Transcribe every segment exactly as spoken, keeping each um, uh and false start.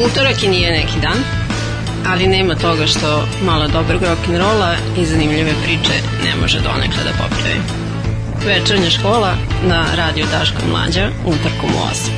Utorak i nije neki dan, ali nema toga što malo dobrog rock'n'rolla i zanimljive priče ne može donekle da popravi. Večernja škola na Radio Daško Mlađa, utorkom u osam.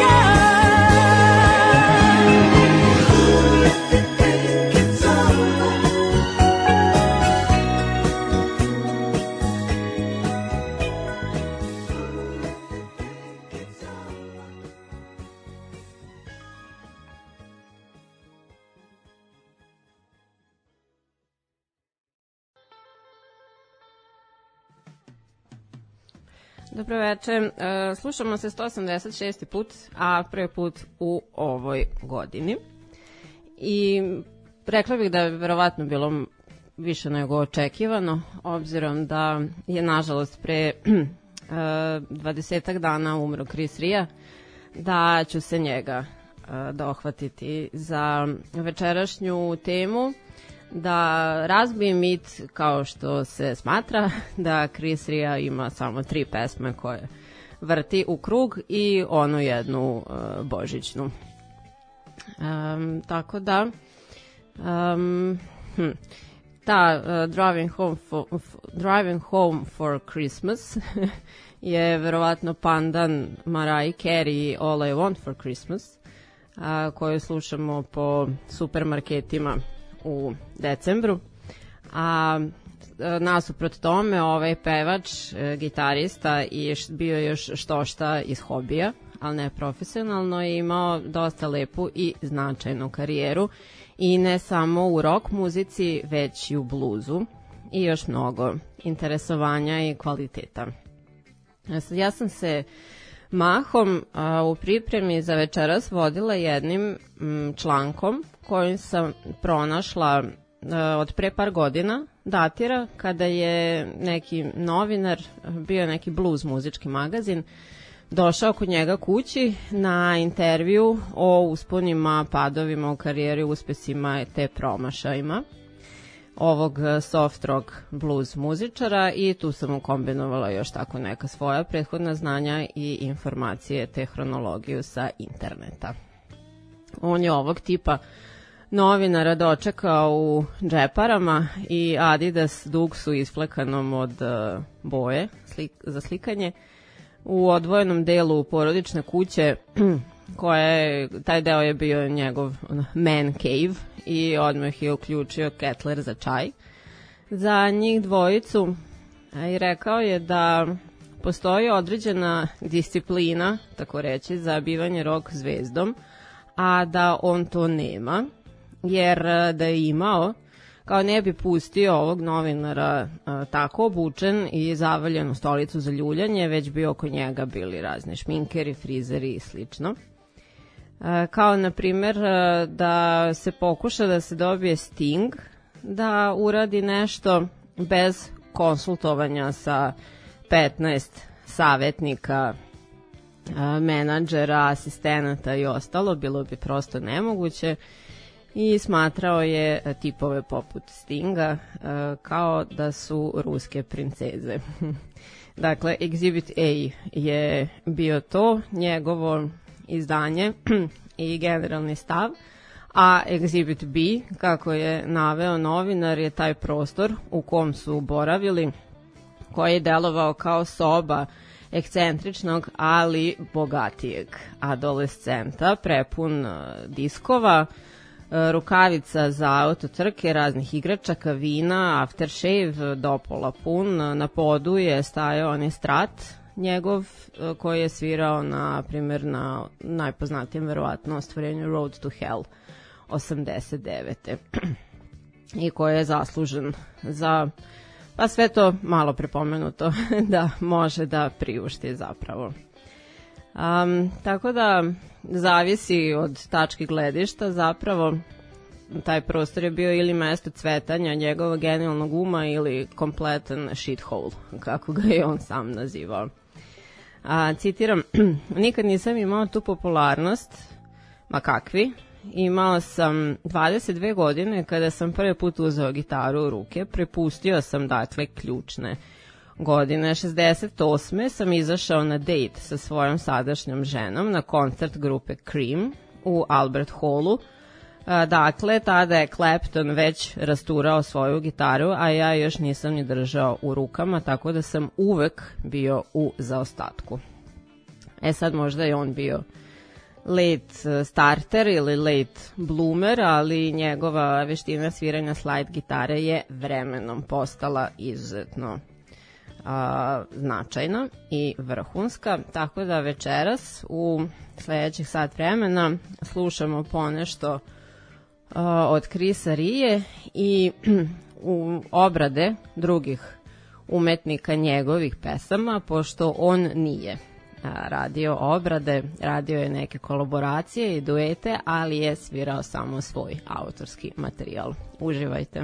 It's over. Dobro večer. E, slušamo se sto osamdeset šesti put, a prvi put u ovoj godini. I rekla bih da je verovatno bilo više nego očekivano, obzirom da je nažalost pre dvadesetak dana umro Chris Rea, da ću se njega e, dohvatiti za večerašnju temu, da razbijem mit kao što se smatra da Chris Rea ima samo tri pesme koje vrti u krug i onu jednu uh, božićnu. Um, tako da um, hm, ta uh, driving, home for, driving Home for Christmas je verovatno pandan Mariah Carey All I Want for Christmas, uh, koju slušamo po supermarketima u decembru, a nasuprot tome ovaj pevač, gitarista i bio još štošta iz hobija, ali ne profesionalno, je imao dosta lepu i značajnu karijeru i ne samo u rock muzici, već i u bluzu i još mnogo interesovanja i kvaliteta. Ja sam se mahom a, u pripremi za večeras vodila jednim m, člankom kojim sam pronašla a, od pre par godina, datira, kada je neki novinar, bio neki blues muzički magazin, došao kod njega kući na intervju o usponima, padovima u karijeri, uspesima te promašajima ovog soft rock blues muzičara i tu sam mu kombinovala još tako neka svoja prethodna znanja i informacije te hronologiju sa interneta. On je ovog tipa novinara dočekao u džeparama i Adidas dugsu isflekanom od uh, boje slik, za slikanje u odvojenom delu porodične kuće koja je, taj deo je bio njegov man cave i odmah je uključio ketler za čaj za njih dvojicu i rekao je da postoji određena disciplina, tako reći, za bivanje rock zvezdom, a da on to nema, jer da je imao, kao ne bi pustio ovog novinara a, tako obučen i zavaljen u stolicu za ljuljanje, već bi oko njega bili razni šminkeri, frizeri i slično. A, kao na primjer da se pokuša da se dobije Sting, da uradi nešto bez konsultovanja sa petnaest savetnika, a, menadžera, asistenata i ostalo, bilo bi prosto nemoguće. I smatrao je tipove poput Stinga uh, kao da su ruske princeze. Dakle, Exhibit A je bio to, njegovo izdanje i generalni stav, a Exhibit B, kako je naveo novinar, je taj prostor u kom su boravili, koji je delovao kao soba ekscentričnog, ali bogatijeg adolescenta, prepun uh, diskova, rukavica za autotrke, raznih igračaka, vina, aftershave, dopola pun. Na podu je stajao onaj Strat njegov koji je svirao na primjer na najpoznatijem verovatno ostvarenju Road to Hell osamdeset devete i koji je zaslužen za, pa sve to malo prepomenuto, da može da priušti zapravo. Um, tako da zavisi od tačke gledišta, zapravo taj prostor je bio ili mesto cvetanja njegovog genijalnog uma ili kompletan shithole, kako ga je on sam nazivao. A, citiram, nikad nisam imao tu popularnost, ma kakvi, imao sam dvadeset dve godine kada sam prvi put uzeo gitaru u ruke, prepustio sam dakle ključne godine. šezdeset osme sam izašao na dejt sa svojom sadašnjom ženom na koncert grupe Cream u Albert Hallu. Dakle, tada je Clapton već rasturao svoju gitaru, a ja još nisam ni držao u rukama, tako da sam uvek bio u zaostatku. E sad možda je on bio late starter ili late bloomer, ali njegova veština sviranja slide gitare je vremenom postala izuzetno a, značajna i vrhunska, tako da večeras u sledećih sat vremena slušamo ponešto a, od Chrisa Rea i u obrade drugih umetnika njegovih pesama, pošto on nije radio obrade, radio je neke kolaboracije i duete, ali je svirao samo svoj autorski materijal. Uživajte.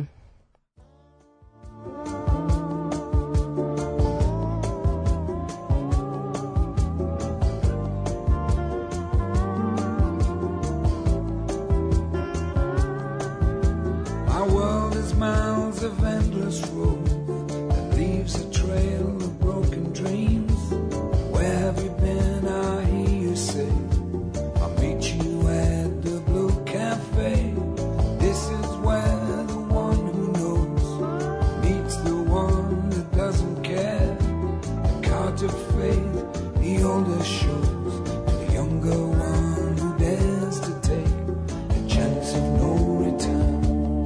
Miles of endless road that leaves a trail of broken dreams. Where have you been? I hear you say, I'll meet you at the Blue Cafe. This is where the one who knows meets the one that doesn't care. The cards of fate, the older shows to the younger one who dares to take a chance of no return.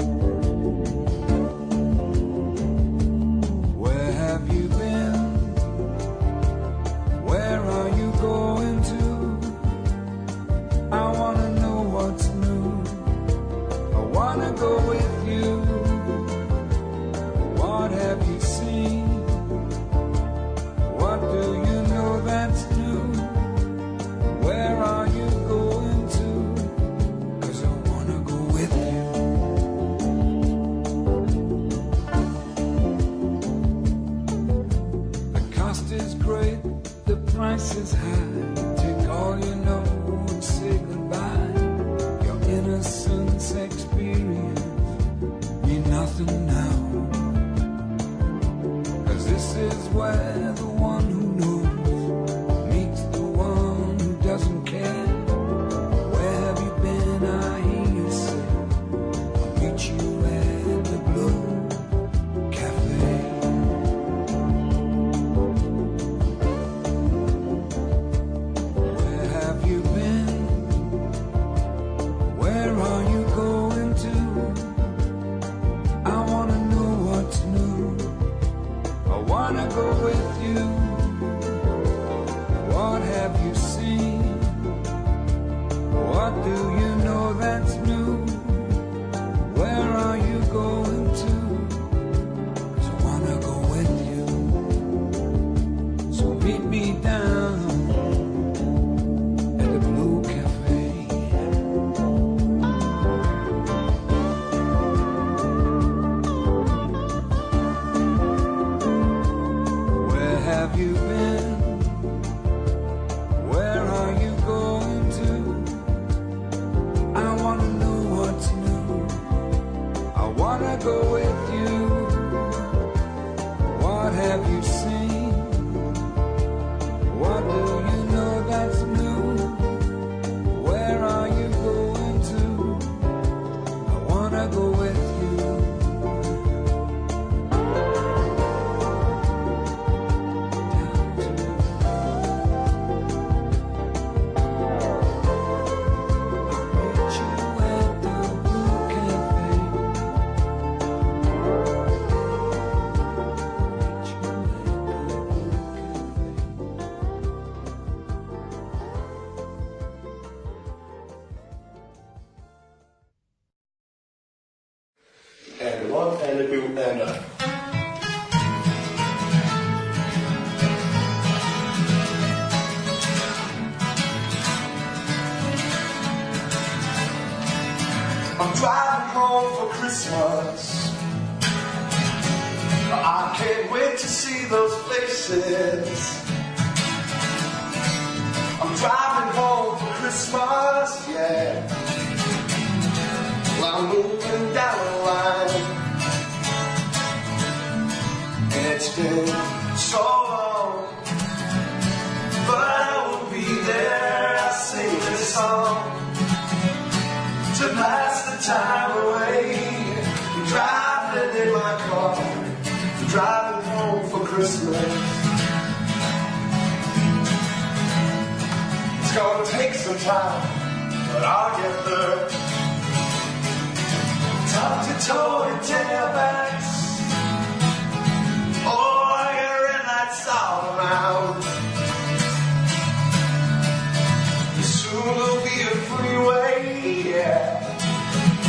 Price is high, take all you know and say goodbye. Your innocence experience mean nothing now. Cause this is where the one who knows meets the one who doesn't care. Where have you been? I hear you say, I'll meet you at the Blue Cafe. And one, and a two, and a. I'm driving home for Christmas. I can't wait to see those places. I'm driving home for Christmas, yeah. Well, I'm moving down the line, and it's been so long, but I will be there. I sing this song to pass the time away. I'm driving in my car, I'm driving home for Christmas. It's gonna take some time, but I'll get there. Top to toe and tailbacks. Oh, I got red lights all around. Soon there'll be a freeway, yeah.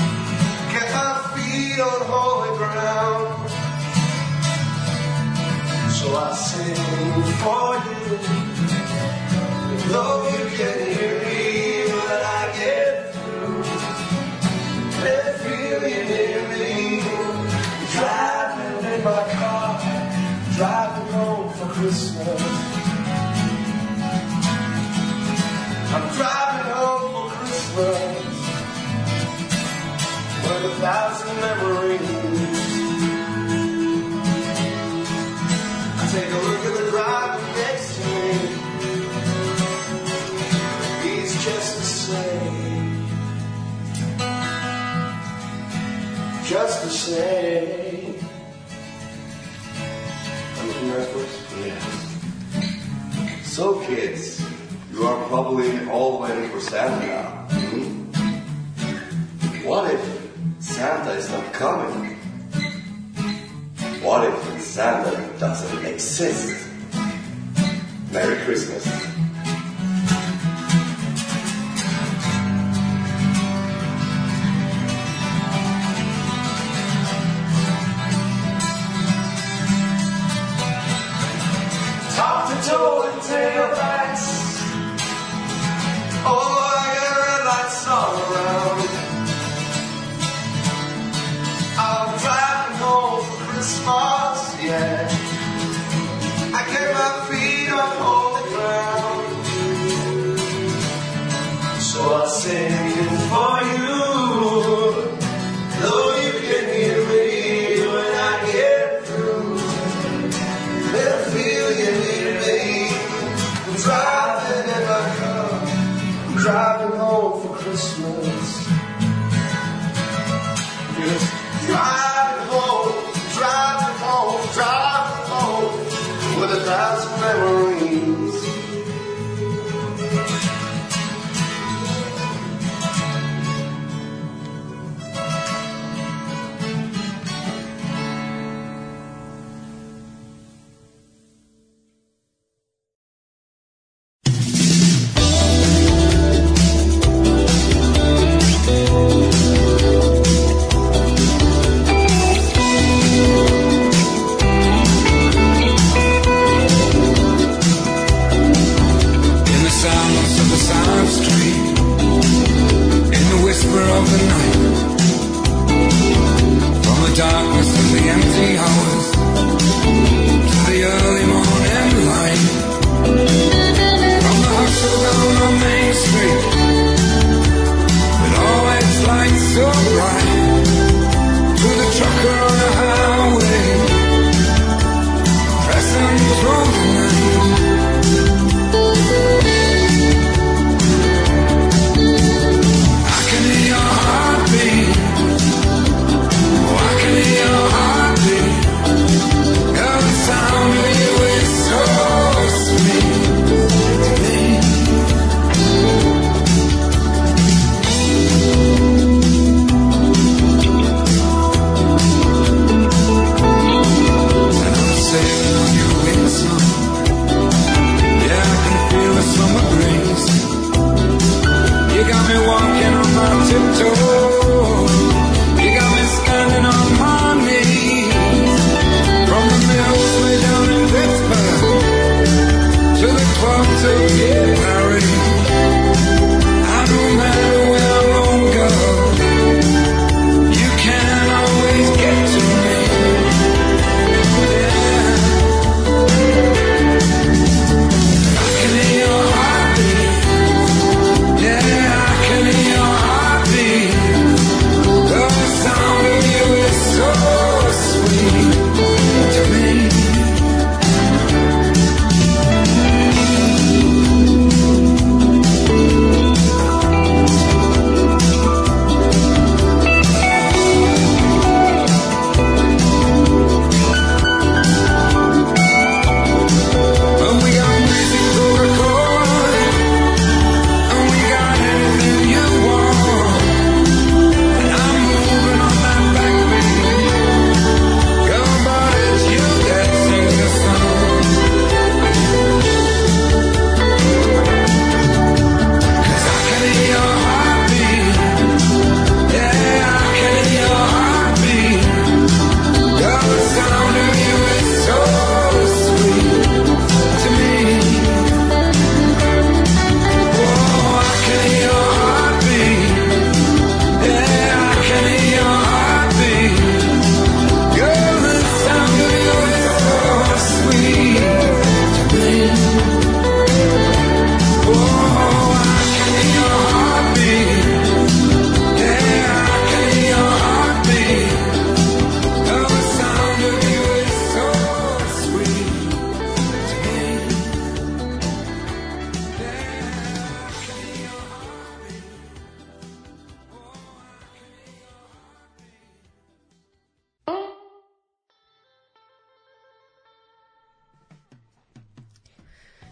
Get my feet on holy ground. So I sing for you. Though you can hear me when I get through, and feel you near me. Driving in my car, driving home for Christmas. I'm driving home for Christmas with a thousand memories. I take a look at the driver next to me. He's just the same, just the same. I'm looking backwards? Yes. So kids, you are probably all waiting for Santa. Hmm? What if Santa is not coming? What if Santa doesn't exist? Merry Christmas. Top to toe and tailbacks. Oh, I got red lights all around. I'm driving home for Christmas, yeah. I get my feet on holy ground. So I sing for you. Though you can hear me when I get through, they'll feel you near me. I'm driving in my car, I'm driving home for Christmas. Yes. Driving home, driving home, driving home with a thousand memories.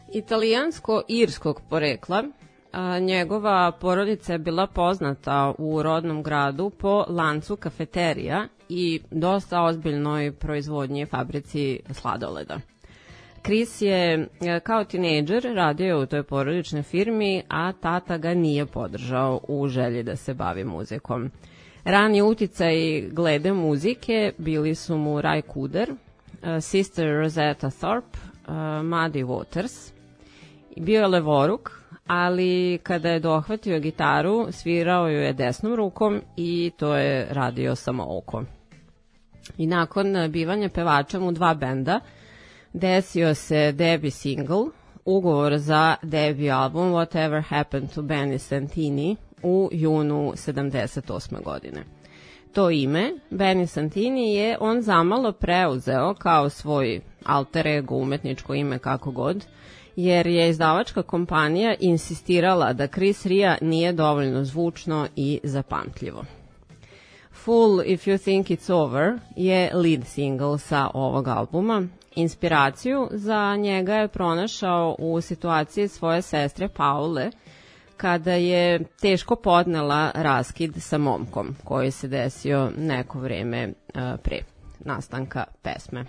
Italijansko-irskog porekla, a, njegova porodica je bila poznata u rodnom gradu po lancu kafeterija i dosta ozbiljnoj proizvodnji fabrici sladoleda. Chris je kao tinejdžer radio u toj porodičnoj firmi, a tata ga nije podržao u želji da se bavi muzikom. Rani uticaj glede muzike bili su mu Ray Cooder, Sister Rosetta Tharpe, Muddy Waters. Bio je levoruk, ali kada je dohvatio gitaru, svirao ju je desnom rukom i to je radio samo oko. I nakon bivanja pevačem u dva benda, desio se debi single, ugovor za debi album Whatever Happened to Benny Santini u junu sedamdeset osme godine. To ime, Benny Santini, je on zamalo preuzeo kao svoj alter ego, umetničko ime, kako god, jer je izdavačka kompanija insistirala da Chris Rea nije dovoljno zvučno i zapamtljivo. Fool If You Think It's Over je lead single sa ovog albuma. Inspiraciju za njega je pronašao u situaciji svoje sestre Paule, kada je teško podnela raskid sa momkom, koji se desio neko vreme pre nastanka pesme.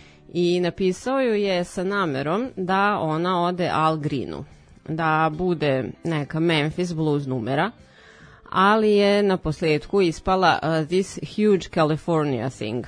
I napisao ju je sa namerom da ona ode Al Greenu, da bude neka Memphis blues numera, ali je na posledku ispala uh, This Huge California Thing.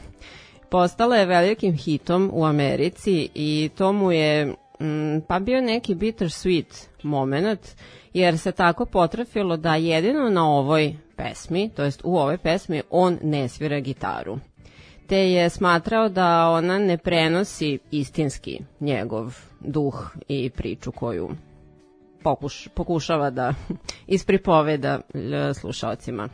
Postala je velikim hitom u Americi i to mu je mm, pa bio neki bittersweet moment, jer se tako potrafilo da jedino na ovoj pesmi, to jest u ovoj pesmi, on ne svira gitaru. Te je smatrao da ona ne prenosi istinski njegov duh i priču koju pokuš, pokušava da ispripoveda slušaocima.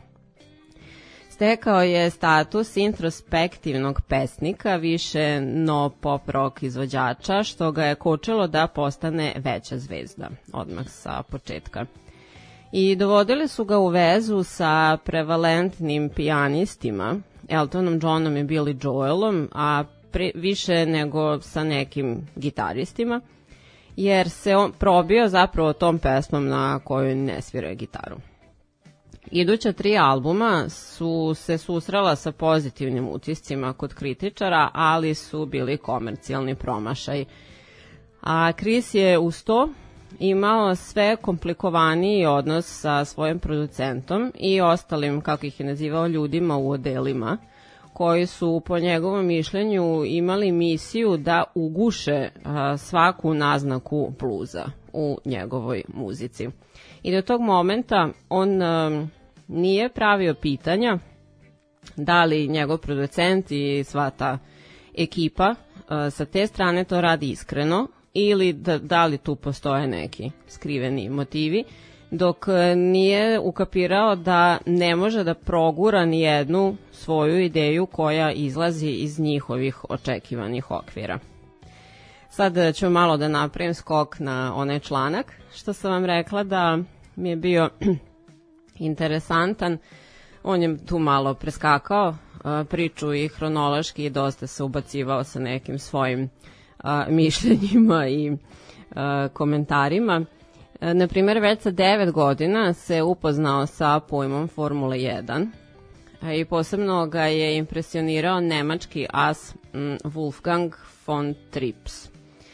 Stekao je status introspektivnog pesnika, više no pop rock izvođača, što ga je kočilo da postane veća zvezda, odmah sa početka. I dovodili su ga u vezu sa prevalentnim pijanistima, Eltonom Johnom i Billy Joelom, a pre, više nego sa nekim gitaristima, jer se on probio zapravo tom pesmom na koju ne svira gitaru. Iduća tri albuma su se susrela sa pozitivnim utiscima kod kritičara, ali su bili komercijalni promašaj. A Chris je uz to imao sve komplikovaniji odnos sa svojim producentom i ostalim, kako ih je nazivao, ljudima u odelima, koji su po njegovom mišljenju imali misiju da uguše a, svaku naznaku bluza u njegovoj muzici. I do tog momenta on a, nije pravio pitanja da li njegov producent i sva ta ekipa a, sa te strane to radi iskreno ili da, da li tu postoje neki skriveni motivi, dok nije ukapirao da ne može da progura ni jednu svoju ideju koja izlazi iz njihovih očekivanih okvira. Sad ću malo da napravim skok na onaj članak, što sam vam rekla da mi je bio interesantan. On je tu malo preskakao priču i hronološki dosta se ubacivao sa nekim svojim a, mišljenjima i a, komentarima. Na primjer, već sa devet godina se upoznao sa pojmom Formule jedan i posebno ga je impresionirao nemački as Wolfgang von Trips.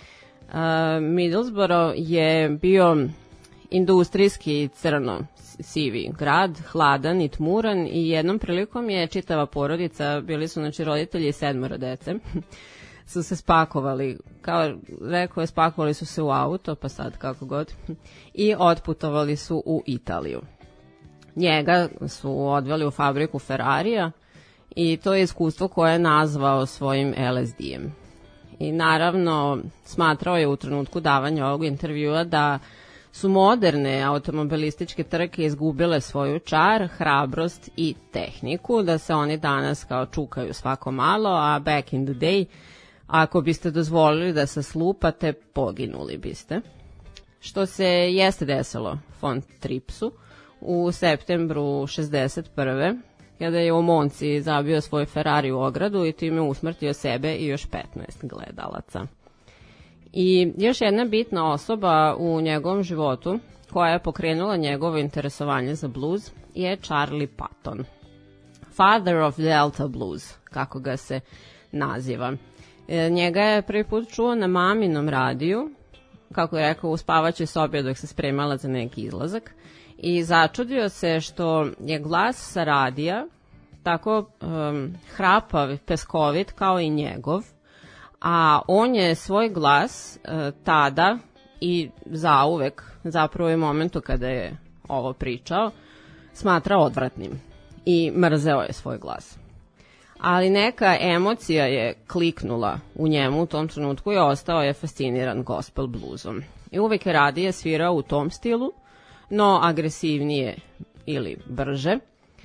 Middlesbrough je bio industrijski crno sivi grad, hladan i tmuran i jednom prilikom je čitava porodica, bili su znači roditelji i sedmoro dece, su se spakovali, kao rekao je, spakovali su se u auto, pa sad kako god, i otputovali su u Italiju. Njega su odveli u fabriku Ferrarija i to je iskustvo koje je nazvao svojim L S D-em. I naravno smatrao je u trenutku davanja ovog intervjua da su moderne automobilističke trke izgubile svoju čar, hrabrost i tehniku, da se oni danas kao čukaju svako malo, a back in the day, ako biste dozvolili da se slupate, poginuli biste. Što se jeste desilo von Tripsu u septembru šezdeset prve kada je u Monci zabio svoj Ferrari u ogradu i time usmrtio sebe i još petnaest gledalaca. I još jedna bitna osoba u njegovom životu koja je pokrenula njegovo interesovanje za blues je Charlie Patton. Father of Delta Blues, kako ga se naziva. E, njega je prvi put čuo na maminom radiju, kako je rekao, u spavaćoj sobi dok se spremala za neki izlazak, i začudio se što je glas sa radija tako um, hrapav, peskovit kao i njegov, a on je svoj glas uh, tada i zauvek, zapravo u momentu kada je ovo pričao, smatrao odvratnim i mrzeo je svoj glas. Ali neka emocija je kliknula u njemu u tom trenutku i ostao je fasciniran gospel bluesom. I uvek je radije svirao u tom stilu, no agresivnije ili brže.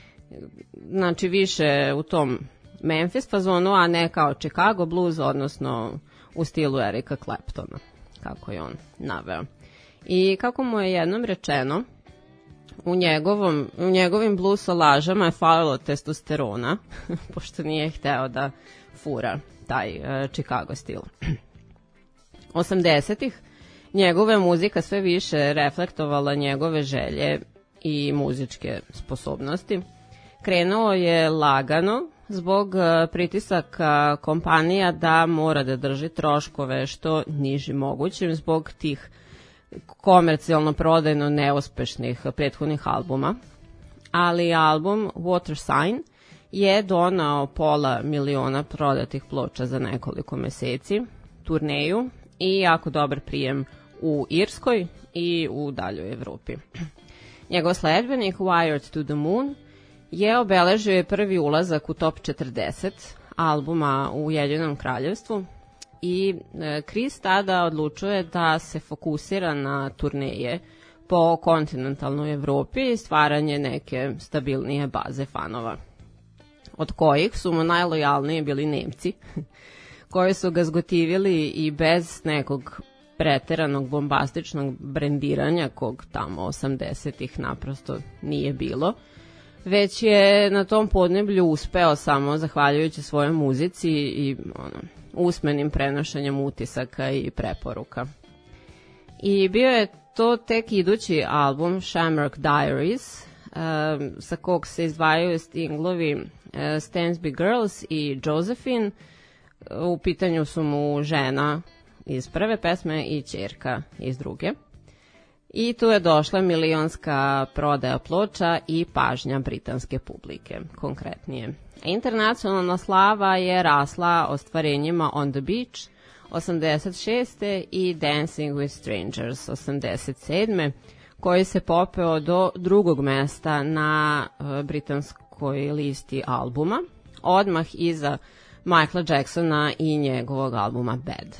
Znači više u tom Memphis fazonu, a ne kao Chicago blues, odnosno u stilu Erika Claptona, kako je on naveo. I kako mu je jednom rečeno, u, njegovom, u njegovim blues lažama je falilo testosterona, pošto nije hteo da fura taj uh, Chicago stil. osamdesetih njegove muzika sve više reflektovala njegove želje i muzičke sposobnosti. Krenuo je lagano zbog pritisaka kompanija da mora da drži troškove što niži mogućim zbog tih komercijalno prodajno neuspešnih prethodnih albuma. Ali album Water Sign je donao pola miliona prodatih ploča za nekoliko meseci, turneju i jako dobar prijem u Irskoj i u daljoj Evropi. Njegov sledbenik Wired to the Moon je obeležio je prvi ulazak u top četrdeset albuma u Ujedinjenom kraljevstvu i Chris tada odlučuje da se fokusira na turneje po kontinentalnoj Evropi i stvaranje neke stabilnije baze fanova, od kojih su mu najlojalniji bili Nemci, koji su ga zgotivili i bez nekog preteranog bombastičnog brendiranja, kog tamo osamdesetih naprosto nije bilo, već je na tom podneblju uspeo samo zahvaljujući svojoj muzici i ono, usmenim prenošenjem utisaka i preporuka. I bio je to tek idući album Shamrock Diaries, um, sa kog se izdvajaju singlovi uh, Stansby Girls i Josephine. U pitanju su mu žena iz prve pesme i ćerka iz druge. I tu je došla milionska prodaja ploča i pažnja britanske publike, konkretnije. Internacionalna slava je rasla ostvarenjima On the Beach osamdeset šeste i Dancing with Strangers osamdeset sedme, koji se popeo do drugog mesta na britanskoj listi albuma, odmah iza Michaela Jacksona i njegovog albuma Bad.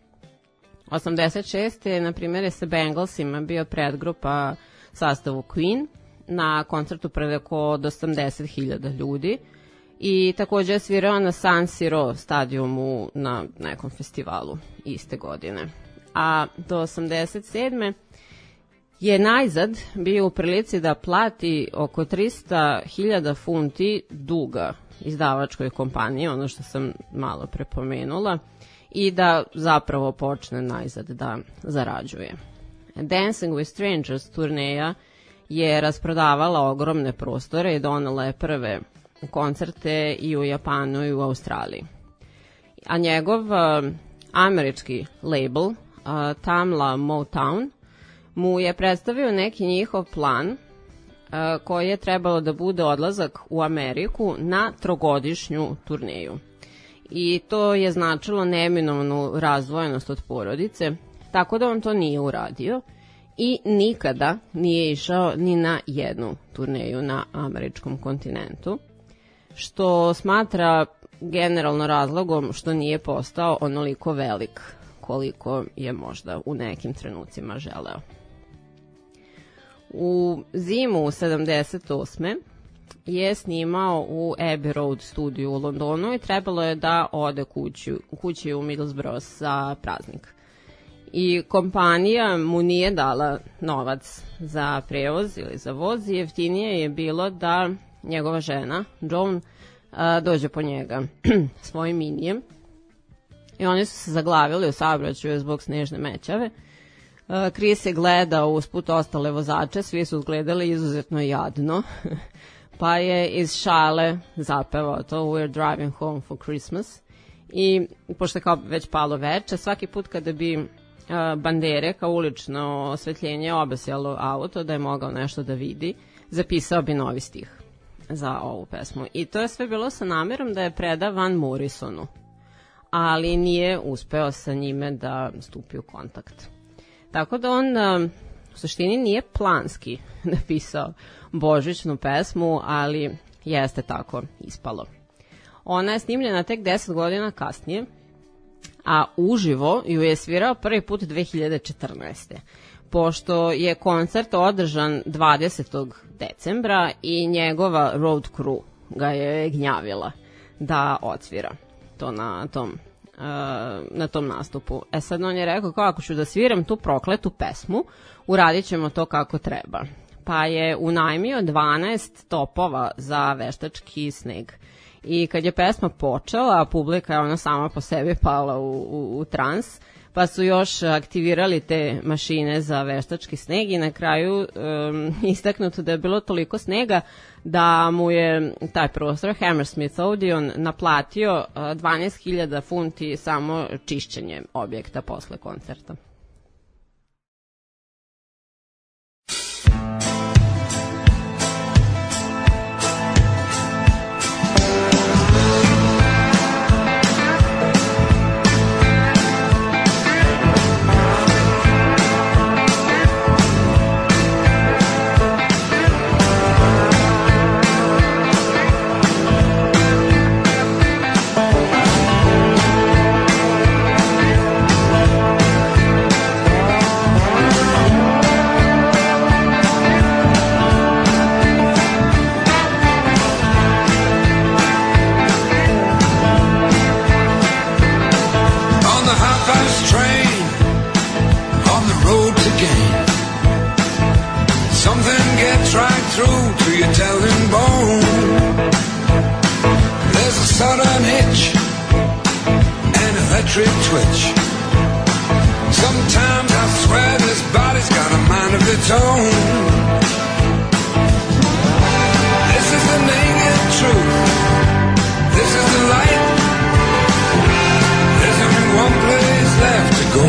osamdeset šeste na primjer, je sa Bengalsima bio predgrupa sastavu Queen na koncertu pred oko osamdeset hiljada ljudi i takođe je svirao na San Siro stadijumu na nekom festivalu iste godine. A do osamdeset sedme je najzad bio u prilici da plati oko trista hiljada funti duga izdavačkoj kompaniji, ono što sam malo prepomenula, i da zapravo počne najzad da zarađuje. Dancing with Strangers turneja je rasprodavala ogromne prostore i donela je prve koncerte i u Japanu i u Australiji. A njegov uh, američki label uh, Tamla Motown mu je predstavio neki njihov plan uh, koji je trebalo da bude odlazak u Ameriku na trogodišnju turneju. I to je značilo neminovnu razdvojenost od porodice, tako da on to nije uradio i nikada nije išao ni na jednu turneju na američkom kontinentu, što smatra generalno razlogom što nije postao onoliko velik koliko je možda u nekim trenucima želeo. U zimu sedamdeset osme je snimao u Abbey Road studiju u Londonu i trebalo je da ode kući, kući u Middlesbrough za praznik. I kompanija mu nije dala novac za prevoz ili za voz i jeftinije je bilo da njegova žena, Joan, dođe po njega svojim minijem i oni su se zaglavili u saobraćaju zbog snežne mećave. Chris je gledao usput ostale vozače, svi su gledali izuzetno jadno, pa je iz šale zapevao to We're driving home for Christmas. I pošto je kao već palo veče, svaki put kada bi bandere kao ulično osvetljenje obasjalo auto da je mogao nešto da vidi, zapisao bi novi stih za ovu pesmu. I to je sve bilo sa namerom da je preda Van Morrisonu, ali nije uspeo sa njime da stupi u kontakt. Tako da on u suštini nije planski napisao božićnu pesmu, ali jeste tako ispalo. Ona je snimljena tek deset godina kasnije, a uživo ju je svirao prvi put dve hiljade četrnaeste. Pošto je koncert održan dvadesetog decembra i njegova road crew ga je gnjavila da odsvira to na tom, uh, na tom nastupu. E sad on je rekao kao ako ću da sviram tu prokletu pesmu, uradit ćemo to kako treba. Pa je unajmio dvanaest topova za veštački sneg. I kad je pesma počela, a publika je ona sama po sebi pala u, u, u trans, pa su još aktivirali te mašine za veštački sneg i na kraju um, istaknuto da je bilo toliko snega da mu je taj prostor Hammersmith Odeon naplatio dvanaest hiljada funti samo čišćenje objekta posle koncerta. Twitch. Sometimes I swear this body's got a mind of its own. This is the naked truth. This is the light. There's only one place left to go.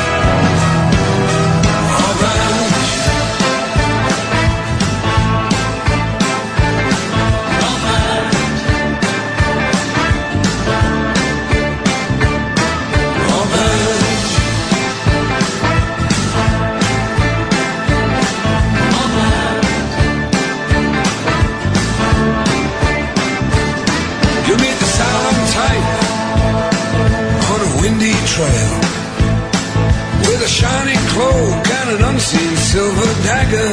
Trail with a shiny cloak and an unseen silver dagger.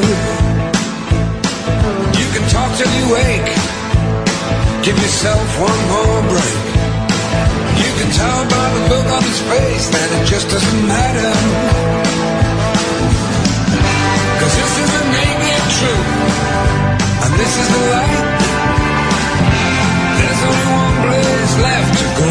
You can talk till you wake. Give yourself one more break. You can tell by the look on his face that it just doesn't matter. 'Cause this is the naked truth, and this is the light. There's only one place left to go.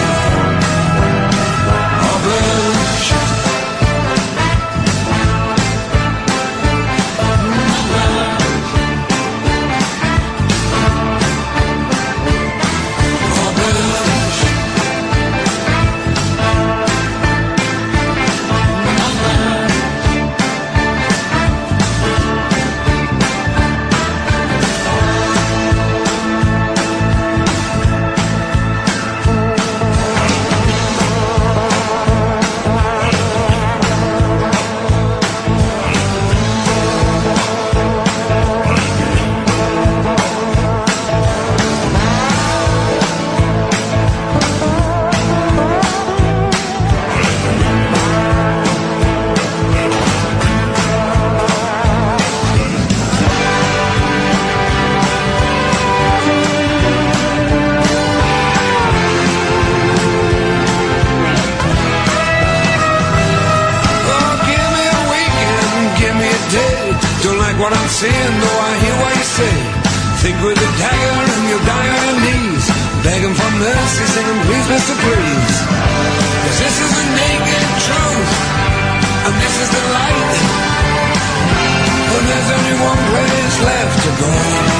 What I'm saying, though I hear what you say. Think with a dagger and you'll die on your knees, begging for mercy. sexy singing, please, Mister Please. Cause this is the naked truth, and this is the light. And there's only one place left to go.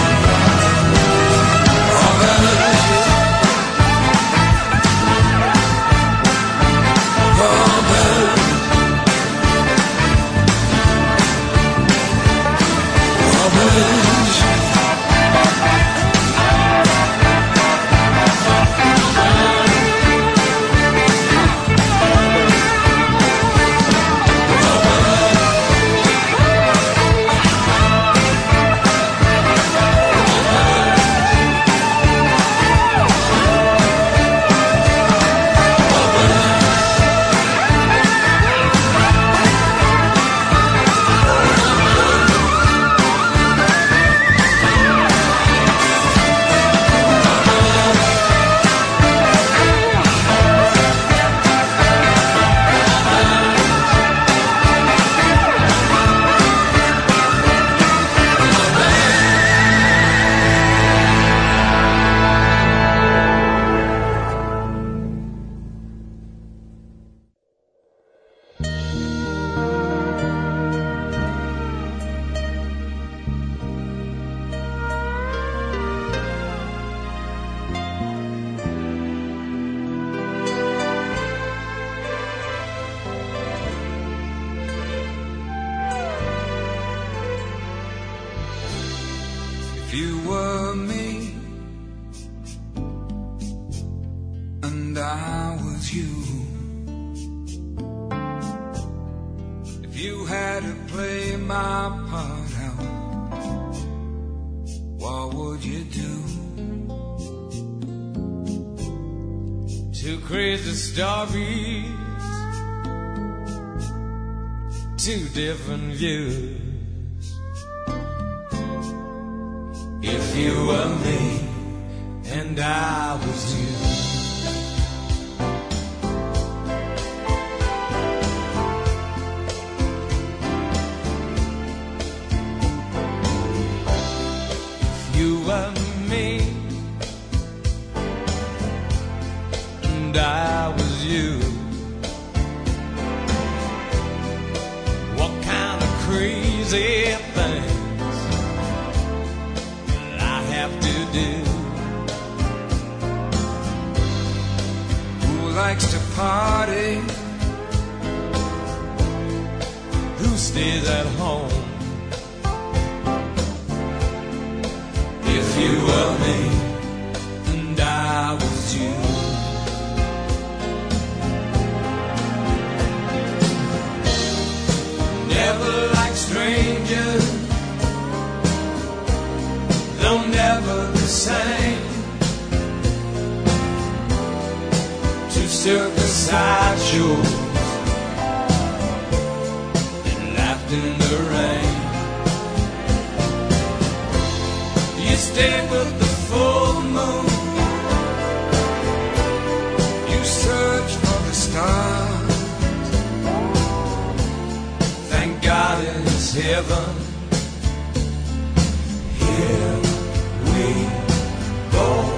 Robert, Robert, Robert. If you were me and I was you, if you had to play my part out, what would you do? Two crazy stories, two different views. If you were me and I was you, if you were me and I was you, what kind of crazy thing have to do? Who likes to party? Who stays at home? If you were me and I was you, never like strangers, they're never the same. Two circus sideshows and laughed in the rain. You stayed with the full moon, you searched for the stars. Thank God it's heaven. Here we go.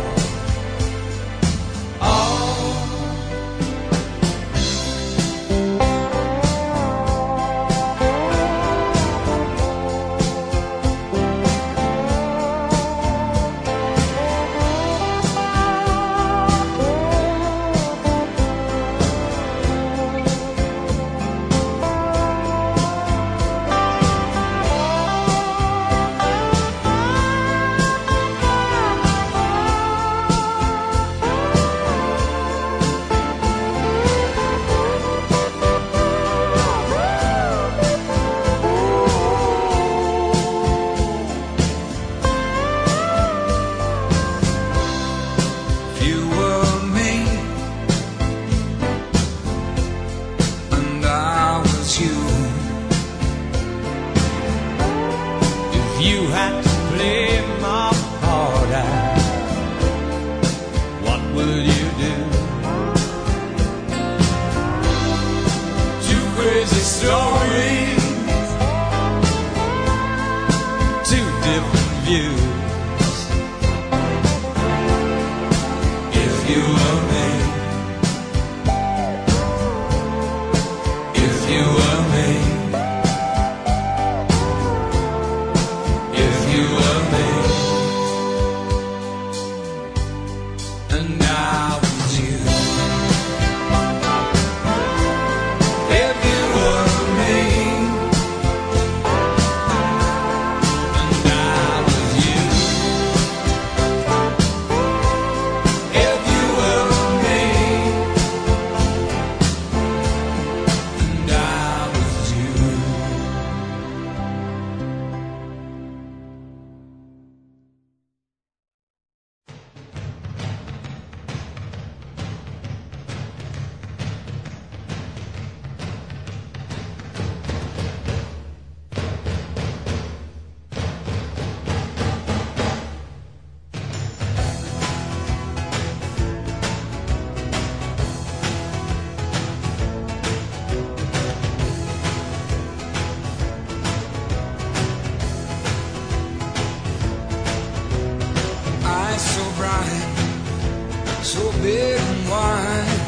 big and wide,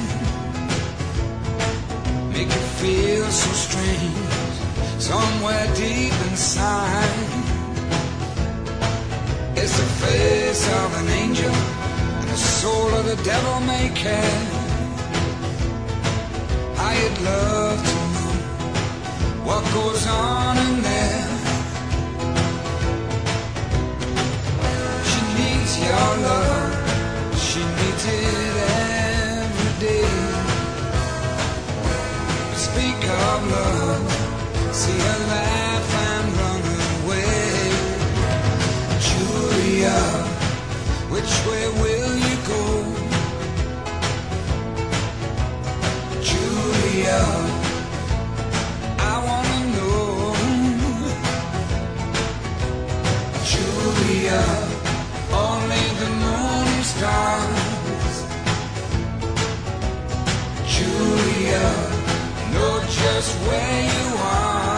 make you feel so strange somewhere deep inside. It's the face of an angel and the soul of the devil may care. I'd love to know what goes on in there. She needs your love, she needs it every day. Speak of love, see her laugh and run away. Julia, which way will you go? Julia, I wanna know. Julia, only the moon and stars. Julia, know just where you are.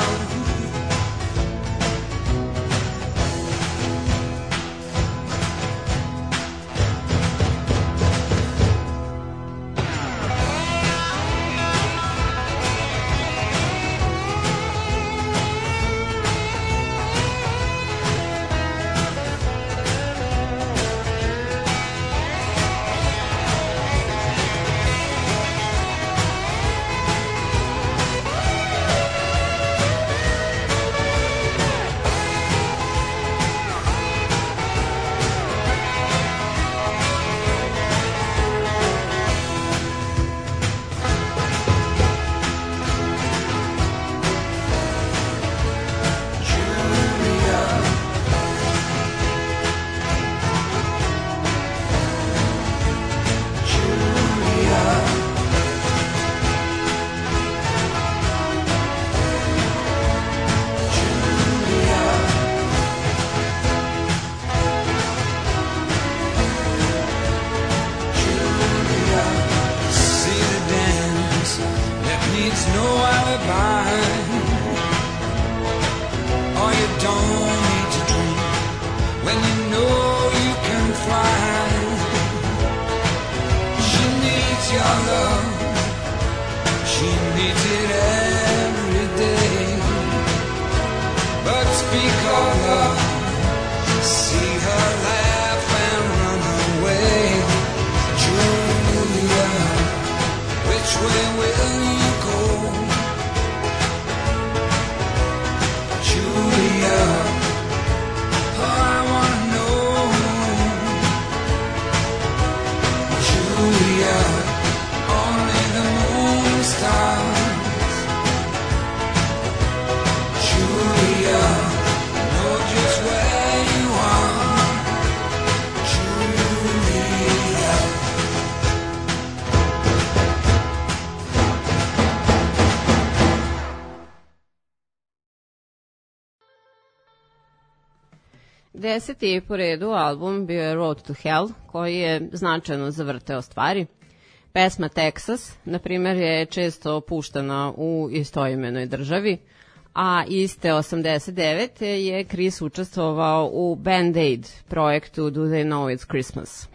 Deseti po redu album bio je Road to Hell, koji je značajno zavrteo stvari. Pesma Texas, na primjer, je često puštana u istoimenoj državi, a iste osamdeset devete je Chris učestvovao u Band-Aid projektu Do They Know It's Christmas.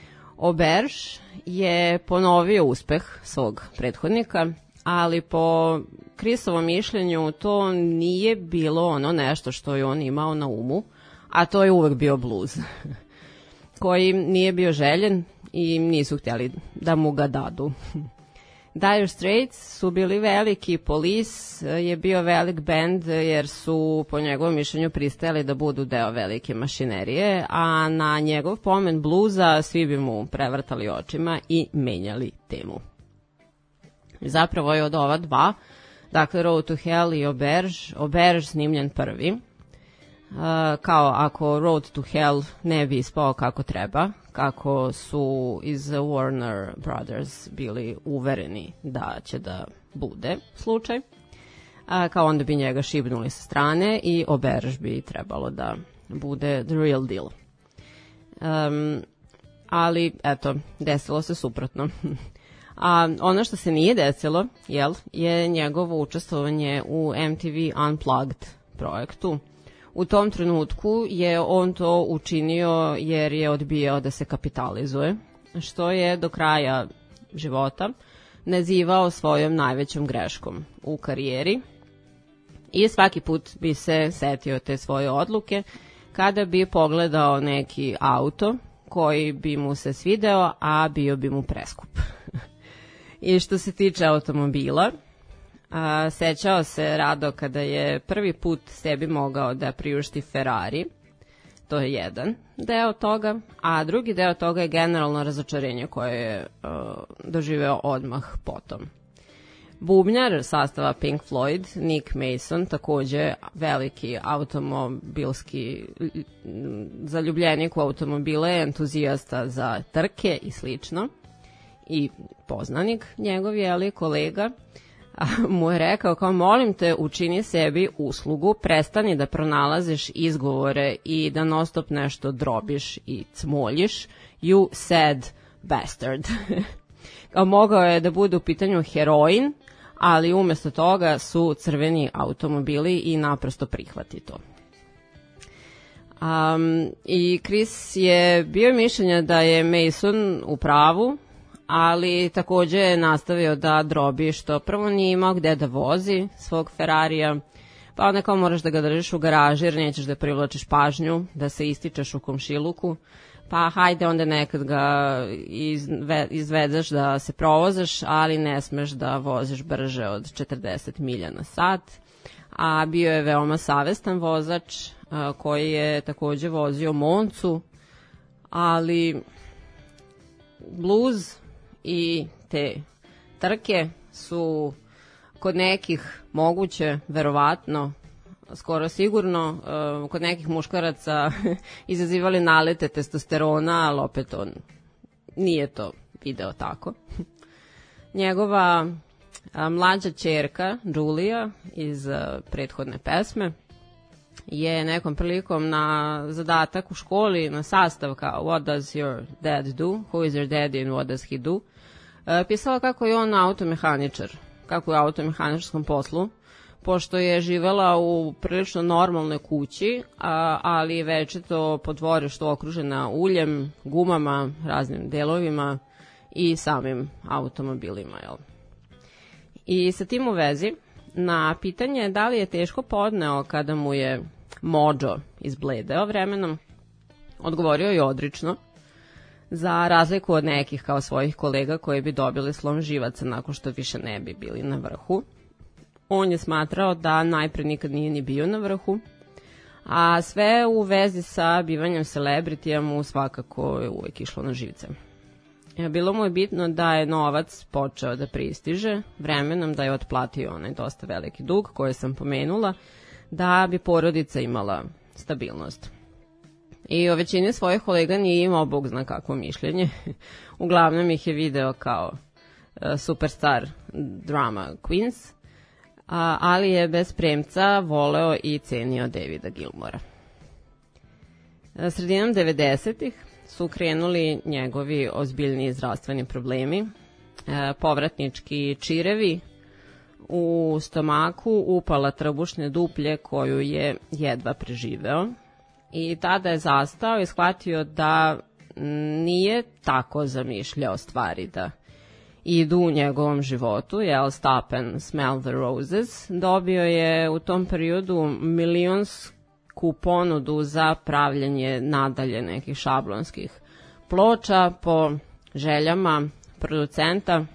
Auberge je ponovio uspeh svog prethodnika, ali po Chrisovom mišljenju to nije bilo ono nešto što je on imao na umu, a to je uvek bio blues, koji nije bio željen i nisu htjeli da mu ga dadu. Dire Straits su bili veliki, Police je bio velik bend jer su po njegovom mišljenju pristajali da budu deo velike mašinerije, a na njegov pomen bluza svi bi mu prevrtali očima i menjali temu. Zapravo je od ova dva, dakle Road to Hell i Auberge, Auberge snimljen prvi, Uh, kao ako Road to Hell ne bi ispao kako treba, kako su iz Warner Brothers bili uvereni da će da bude slučaj, uh, kao onda bi njega šibnuli sa strane i Auberge bi trebalo da bude the real deal. Um, ali, eto, desilo se suprotno. A ono što se nije desilo, jel, je njegovo učestvovanje u M T V Unplugged projektu. U tom trenutku je on to učinio jer je odbijao da se kapitalizuje što je do kraja života nazivao svojom najvećom greškom u karijeri i svaki put bi se setio te svoje odluke kada bi pogledao neki auto koji bi mu se svideo, a bio bi mu preskup. I što se tiče automobila, a, sećao se rado kada je prvi put sebi mogao da priušti Ferrari. To je jedan deo toga, a drugi deo toga je generalno razočarenje koje je uh, doživeo odmah potom. Bubnjar sastava Pink Floyd, Nick Mason, takođe veliki automobilski zaljubljenik u automobile, entuzijasta za trke i slično, i poznanik njegov je, ali kolega, mu je rekao kao, molim te, učini sebi uslugu, prestani da pronalaziš izgovore i da non stop nešto drobiš i cmoljiš, you sad bastard. Kao, mogao je da bude u pitanju heroin, ali umesto toga su crveni automobili i naprosto prihvati to. Um, I Chris je bio mišljenja da je Mason u pravu, ali takođe je nastavio da drobi, što prvo nije imao gde da vozi svog Ferrarija, pa onda kao moraš da ga držiš u garaži jer nećeš da privlačiš pažnju, da se ističeš u komšiluku, pa hajde onda nekad ga izve, izvedeš da se provozaš, ali ne smeš da voziš brže od četrdeset milja na sat, a bio je veoma savestan vozač a, koji je takođe vozio Moncu, ali bluz i te trke su kod nekih moguće, verovatno, skoro sigurno, uh, kod nekih muškaraca izazivali nalete testosterona, ali opet on nije to video tako. Njegova a, mlađa ćerka, Julia, iz a, prethodne pesme, je nekom prilikom na zadatak u školi, na sastav kao What does your dad do? Who is your daddy and what does he do? E, pisala kako je on automehaničar, kako je u automehaničarskom poslu, pošto je živela u prilično normalnoj kući, a, ali večito po dvorištu okružena uljem, gumama, raznim delovima i samim automobilima. Jel? I sa tim u vezi, na pitanje da li je teško podneo kada mu je Mojo izbledeo vremenom, odgovorio je odrično, za razliku od nekih kao svojih kolega koji bi dobili slom živaca nakon što više ne bi bili na vrhu. On je smatrao da najpre nikad nije ni bio na vrhu, a sve u vezi sa bivanjem celebritija mu svakako je uvek išlo na živce. Bilo mu je bitno da je novac počeo da pristiže, vremenom da je otplatio onaj dosta veliki dug koji sam pomenula, da bi porodica imala stabilnost. I o većini svojih kolega nije imao bog zna kakvo mišljenje. Uglavnom ih je video kao uh, superstar drama queens, a, ali je bez premca voleo i cenio Davida Gilmora. Sredinom devedesetih su krenuli njegovi ozbiljni zdravstveni problemi, e, povratnički čirevi u stomaku, upala trbušne duplje koju je jedva preživeo, i tada je zastao i shvatio da nije tako zamišljao stvari da idu u njegovom životu, jel, Stop and Smell the Roses. Dobio je u tom periodu milionsku ponudu za pravljanje nadalje nekih šablonskih ploča po željama producenta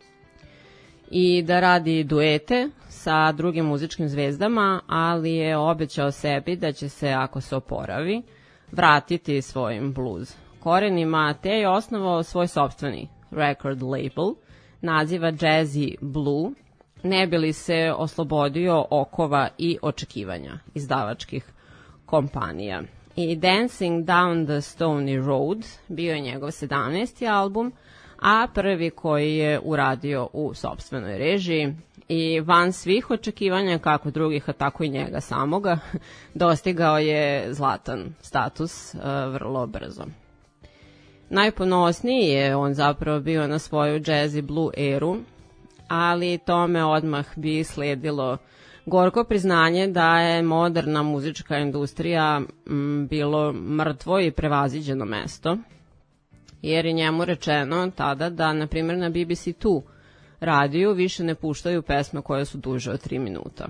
i da radi duete sa drugim muzičkim zvezdama, ali je obećao sebi da će se, ako se oporavi, vratiti svojim blues korenima, te je osnovao svoj sopstveni record label, naziva Jazzy Blue, ne bi li se oslobodio okova i očekivanja izdavačkih kompanija. I Dancing Down the Stony Road bio je njegov sedamnaesti album, a prvi koji je uradio u sopstvenoj režiji, i van svih očekivanja, kako drugih, a tako i njega samoga, dostigao je zlatan status uh, vrlo brzo. Najponosniji je on zapravo bio na svoju jazzy blue eru, ali tome odmah bi sledilo gorko priznanje da je moderna muzička industrija m, bilo mrtvo i prevaziđeno mesto jer je njemu rečeno tada da, na primjer, na B B C dva radiju više ne puštaju pesme koje su duže od tri minuta.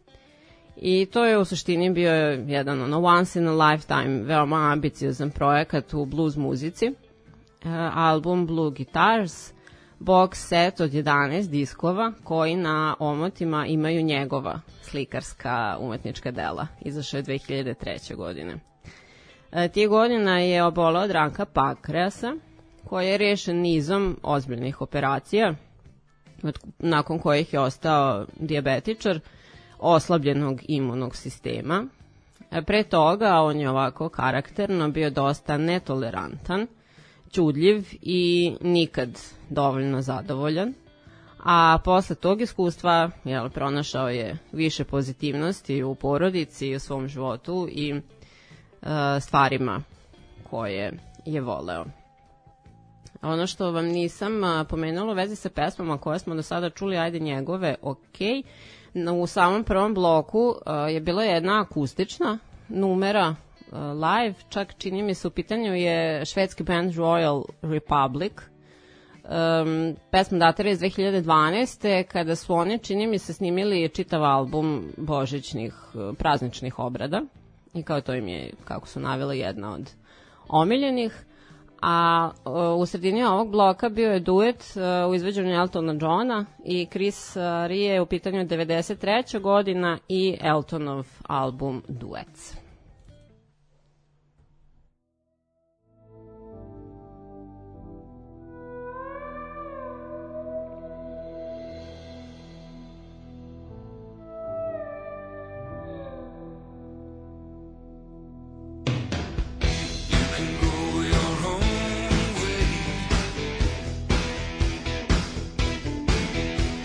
I to je u suštini bio jedan ono, once in a lifetime, veoma ambiciozan projekat u blues muzici. Uh, album Blue Guitars, box set od jedanaest diskova koji na omotima imaju njegova slikarska umetnička dela. Izašao je dve hiljade treće. godine. Uh, tih godina je oboleo od raka pankreasa, koji je rešen nizom ozbiljnih operacija, nakon kojih je ostao dijabetičar, oslabljenog imunog sistema. Pre toga on je ovako karakterno bio dosta netolerantan, ćudljiv i nikad dovoljno zadovoljan, a posle tog iskustva jel, pronašao je više pozitivnosti u porodici i u svom životu i e, stvarima koje je voleo. Ono što vam nisam pomenula u vezi sa pesmama koje smo do sada čuli, ajde njegove, okej. U samom prvom bloku uh, je bila jedna akustična numera uh, live, čak čini mi se u pitanju je švedski band Royal Republic. Um, pesma datira iz dve hiljade dvanaeste. kada su oni, čini mi se, snimili čitav album božićnih uh, prazničnih obrada i kao to im je, kako su navele, jedna od omiljenih. A uh, u sredini ovog bloka bio je duet uh, u izvođenju Eltona Johna i Chris uh, Rie u pitanju devedeset treća. godina i Eltonov album Duets.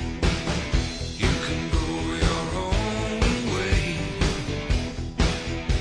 You can go your own way.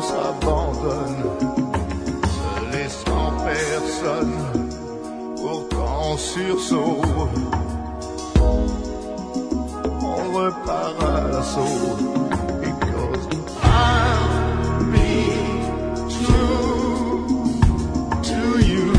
on s'abandonne, se laissant personne, pourtant sursaut, on repart à l'assaut. Because I'll be true to you.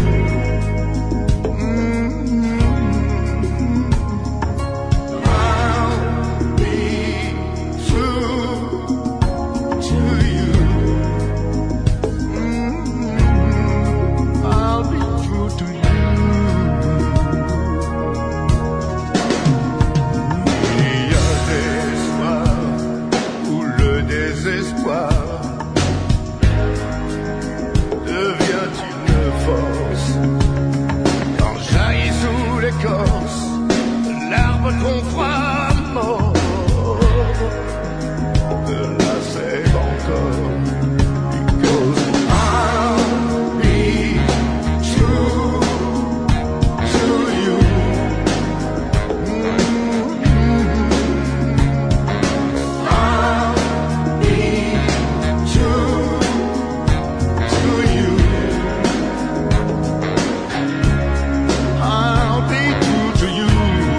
L'arbre qu'on croit mort, de la sève encore. Because I'll be true to you. I'll be true to you. I'll be true to you.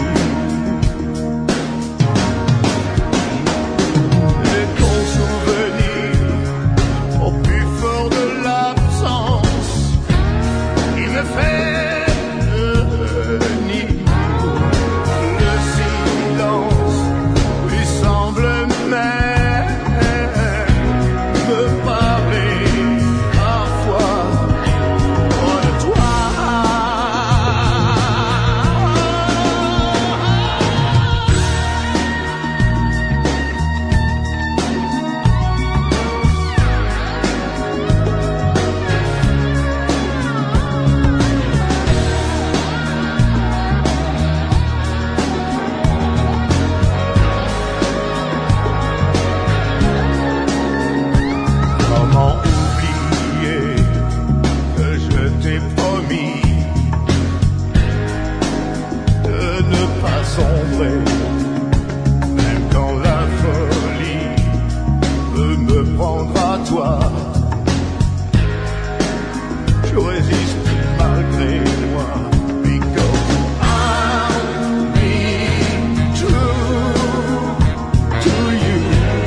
Même quand la folie peut me prendre à toi, je résiste malgré moi. Because I'll be true to you.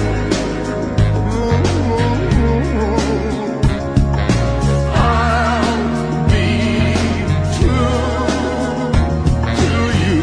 I'll be true to you.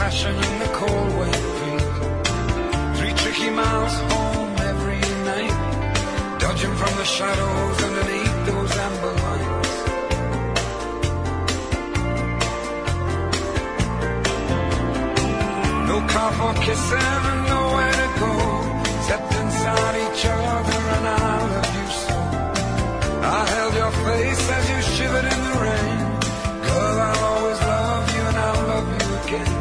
passion and the cold wet feet. Three tricky miles home every night, dodging from the shadows underneath those amber lights. No car for kissing and nowhere to go, except inside each other, and I love you so. I held your face as you shivered in the rain. Girl, I'll always love you and I'll love you again.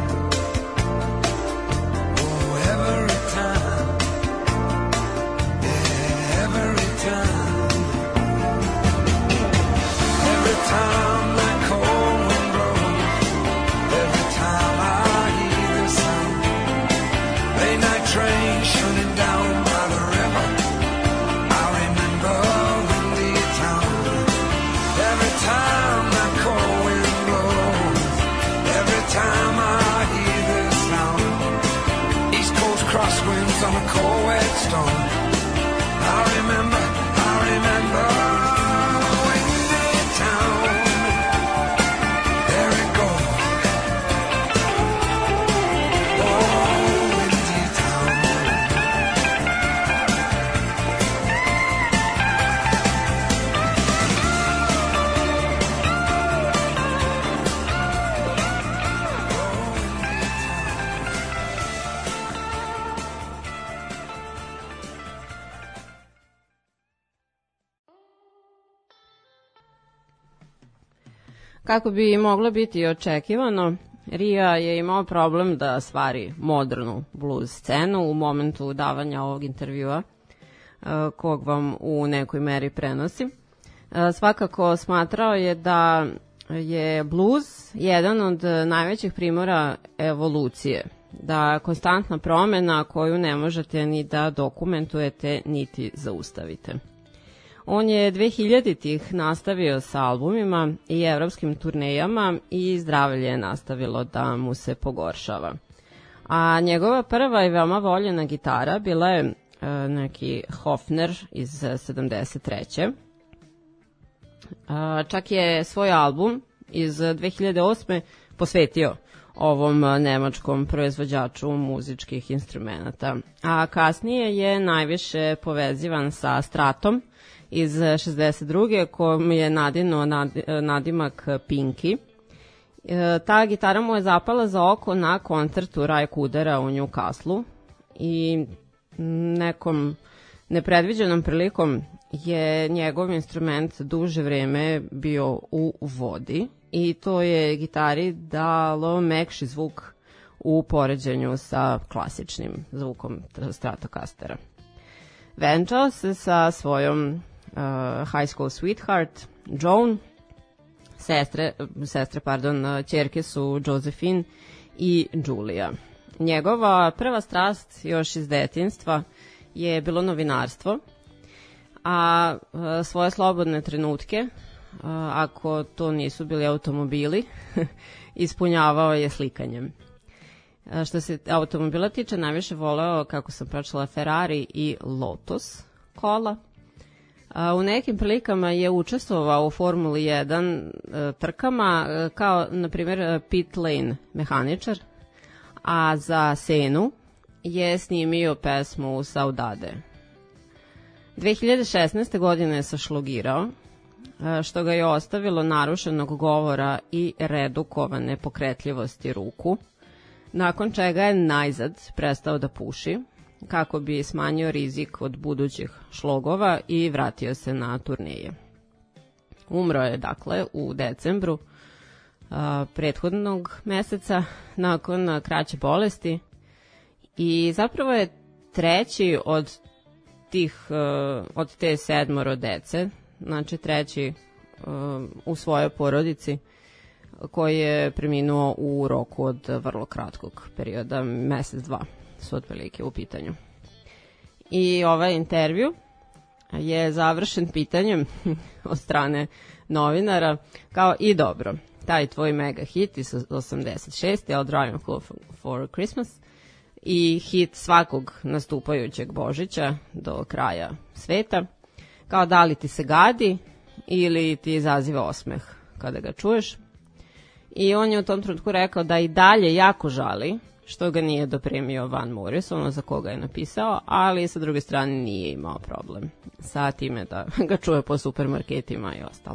Oh, every time, yeah, every time. Every time that cold wind blows, every time I hear the sound. Late night train shutting down by the river, I remember windy town. Every time that cold wind blows, every time I hear this sound. East Coast crosswinds on a cold wet storm. I remember, I remember windy town. There it goes. Oh, windy town. Kako bi moglo biti očekivano, Ria je imao problem da stvari modernu blues scenu u momentu davanja ovog intervjua, kog vam u nekoj meri prenosim. Svakako smatrao je da je blues jedan od najvećih primora evolucije, da konstantna promena koju ne možete ni da dokumentujete niti zaustavite. On je dve hiljaditih nastavio sa albumima i evropskim turnejama i zdravlje je nastavilo da mu se pogoršava. A njegova prva i veoma voljena gitara bila je e, neki Hofner iz sedamdeset treće. E, čak je svoj album iz dve hiljade osme posvetio ovom nemačkom proizvođaču muzičkih instrumenata. A kasnije je najviše povezivan sa Stratom iz šezdeset druge kom je nadino nad, nadimak Pinky. E, ta gitara mu je zapala za oko na koncertu Ray Coodera u Newcastle i nekom nepredviđenom prilikom je njegov instrument duže vreme bio u vodi i to je gitari dalo mekši zvuk u poređenju sa klasičnim zvukom Stratocastera. Venčao se sa svojom Uh, high school sweetheart Joan, sestre, sestre pardon, ćerke su Josephine i Julia. Njegova prva strast još iz detinjstva je bilo novinarstvo, a uh, svoje slobodne trenutke, uh, ako to nisu bili automobili, ispunjavao je slikanjem. Uh, što se automobila tiče, najviše voleo, kako sam pročela, Ferrari i Lotus kola. U nekim prilikama je učestvovao u Formuli jedan trkama kao, na primjer, pit lane mehaničar, a za Senu je snimio pesmu Saudade. dve hiljade šesnaeste. godine je sašlogirao, što ga je ostavilo narušenog govora i redukovane pokretljivosti ruku, nakon čega je najzad prestao da puši, kako bi smanjio rizik od budućih šlogova i vratio se na turneje. Umro je, dakle, u decembru a, prethodnog meseca nakon kraće bolesti i zapravo je treći od tih, a, od te sedmoro dece, znači treći a, u svojoj porodici, koji je preminuo u roku od vrlo kratkog perioda, mesec, dva su otprilike u pitanju. I ovaj intervju je završen pitanjem od strane novinara kao i dobro, taj tvoj mega hit iz osamdeset šeste. I'll Drive You for Christmas i hit svakog nastupajućeg Božića do kraja sveta, kao da li ti se gadi ili ti izaziva osmeh kada ga čuješ. I on je u tom trenutku rekao da i dalje jako žali što ga nije dopremio Van Morrison, ono za koga je napisao, ali sa druge strane nije imao problem sa time da ga čuje po supermarketima i ostalo.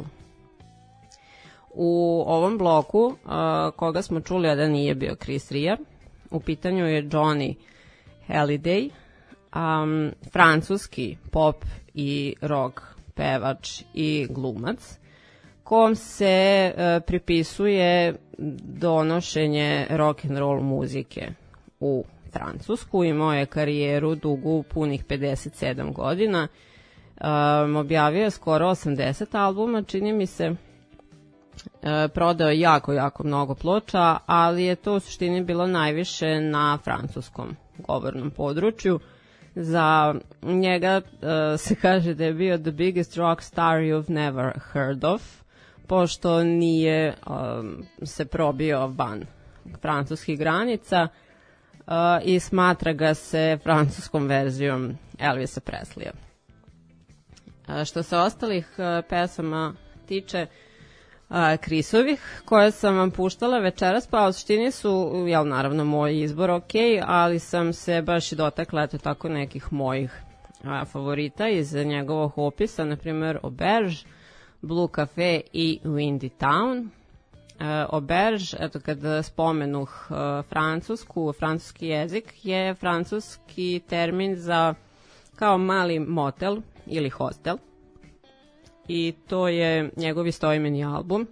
U ovom bloku, uh, koga smo čuli, a da nije bio Chris Rea, u pitanju je Johnny Hallyday, um, francuski pop i rock pevač i glumac, kom se uh, pripisuje donošenje rock and roll muzike u Francusku. Imao je karijeru dugu punih pedeset sedam godina. Um, objavio je skoro osamdeset albuma, čini mi se. Uh, prodao je jako, jako mnogo ploča, ali je to u suštini bilo najviše na francuskom govornom području. Za njega uh, se kaže da je bio the biggest rock star you've never heard of, pošto nije um, se probio van francuskih granica uh, i smatra ga se francuskom verzijom Elvisa Presleya. Uh, što se ostalih uh, pesama tiče, uh, Chrisovih, koje sam vam puštala večeras, pa u suštini su, jel, naravno moj izbor ok, ali sam se baš i dotakla eto tako nekih mojih uh, favorita iz njegovog opisa, na primjer Auberge, Blue Cafe i Windy Town. Uh, Auberge, eto kad spomenuh uh, francusku, francuski jezik je francuski termin za kao mali motel ili hostel. I to je njegov istoimeni album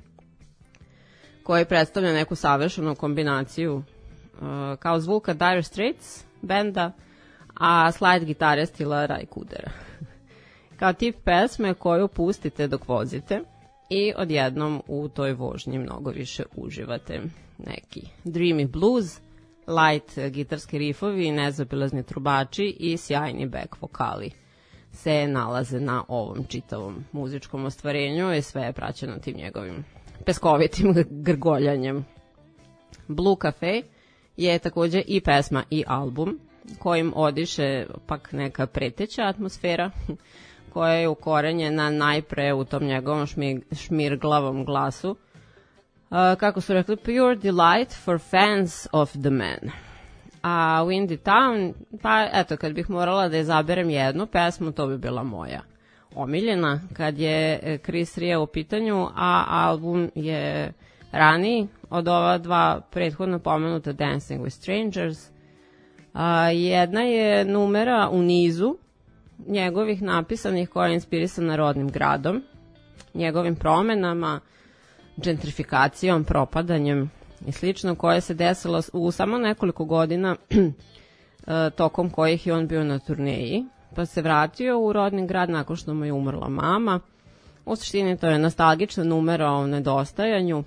koji predstavlja neku savršenu kombinaciju uh, kao zvuka Dire Straits benda, a slide gitare stila Ray Coodera. Kao tip pesme koju pustite dok vozite i odjednom u toj vožnji mnogo više uživate. Neki dreamy blues, light gitarski rifovi, nezabilazni trubači i sjajni back vokali se nalaze na ovom čitavom muzičkom ostvarenju i sve je praćeno tim njegovim peskovitim grgoljanjem. Blue Cafe je takođe i pesma i album kojim odiše pak neka preteća atmosfera koja je ukorenjena najpre u tom njegovom šmir, šmirglavom glasu. Uh, kako su rekli, pure delight for fans of the man. A Windy Town, pa eto, kad bih morala da izaberem jednu pesmu, to bi bila moja omiljena, kad je Chris Rea u pitanju, a album je raniji od ova dva prethodno pomenuta Dancing with Strangers. Uh, jedna je numera u nizu njegovih napisanih koja je inspirisana rodnim gradom, njegovim promenama, gentrifikacijom, propadanjem i slično, koje se desilo u samo nekoliko godina tokom kojih je on bio na turneji, pa se vratio u rodni grad nakon što mu je umrla mama. U suštini to je nostalgična numera o nedostajanju,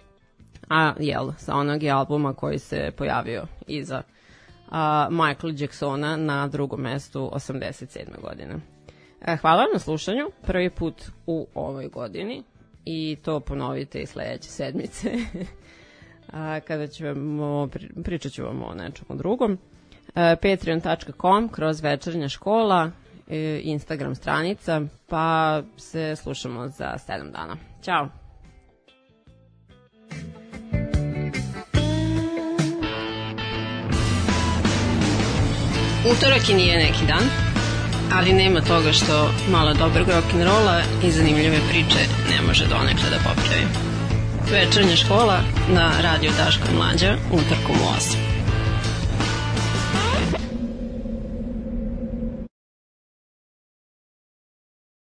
a jel, sa onog je albuma koji se pojavio iza a, Michael Jacksona na drugom mestu osamdeset sedme godine. E, hvala vam na slušanju, prvi put u ovoj godini, i to ponovite i sledeće sedmice a, kada ćemo, pričat ću vam o nečemu drugom. E, patreon dot com kroz Večernja škola, e, Instagram stranica, pa se slušamo za sedam dana. Ćao! Utorak i nije neki dan, ali nema toga što malo dobrog rock'n'rolla i zanimljive priče ne može donekle da popravi. Večernja škola na Radio Daško i Mlađa, utorkom u osam.